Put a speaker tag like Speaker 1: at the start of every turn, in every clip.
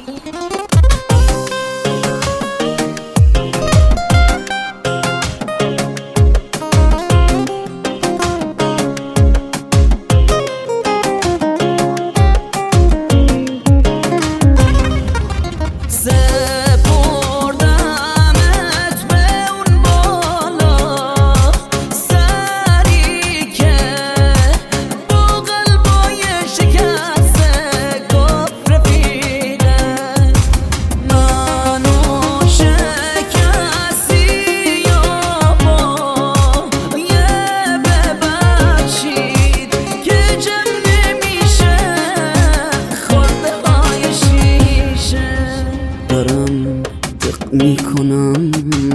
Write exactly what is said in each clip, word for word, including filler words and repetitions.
Speaker 1: میکنم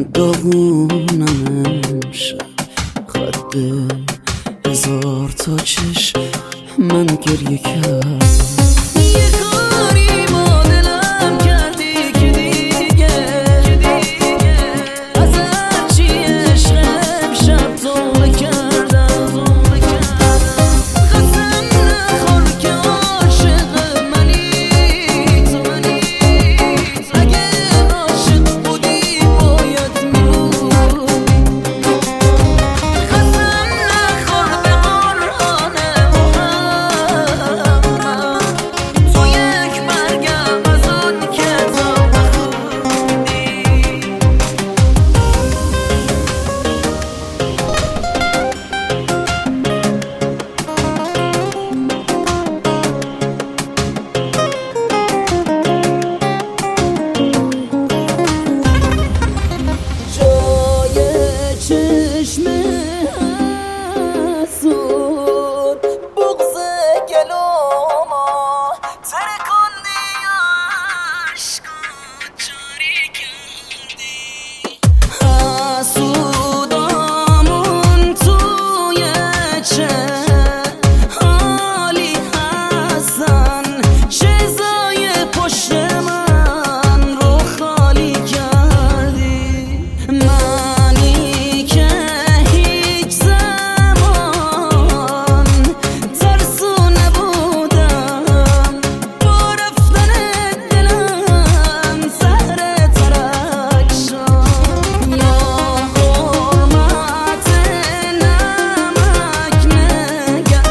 Speaker 1: داغونم امشب خط هزار تا چشم من گریه کرد. یه کاری با دلم کردی که دیگه ازت چی عشق امشب توبه کردم. قسم نخور که عاشق منی تو منی، اگه عاشق بودی باید میبودی. قسم نخور به قرآن محمد تو یک مرگم از آن کتاب نخوندی. جای چشم حسود بغض گلوما ترکندی، عشقات جاری کردی. حسودامون توی چه حالی هستن، چیزای پشت من رو خالی کردی. منی که هیچ زمان ترسو نبودم، با رفتن دلم زهر ترک شد. یا حرمت نمک نگه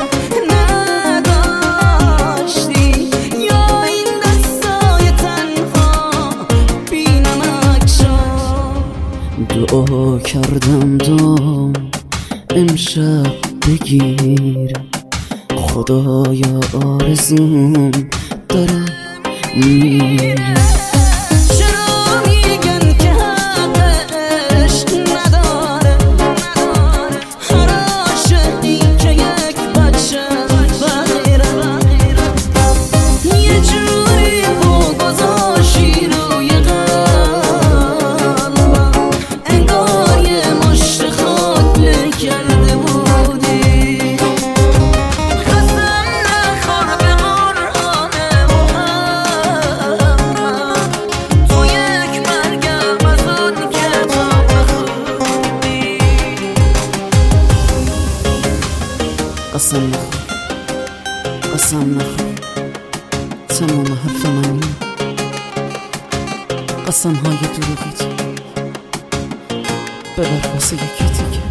Speaker 1: نداشتی، یا این دستای تنها بی نمک شد. دعا کردم دام امشب بگیر، خدایا آرزوم داره میره. چرا میگن که حق عشق نداره، هر عاشقی که یک بچه فقیره. یه جوری پا گذاشتی روی قلبم، انگار یه مشت خاک له کرده بودی. قسم نخور به قرآن محمد تو یک مرگم از آن کتاب نخوندی. قسم نخور، قسم نخور، تمام حرف منی، قسم های دروغیت ببر واسه یکی دیگه.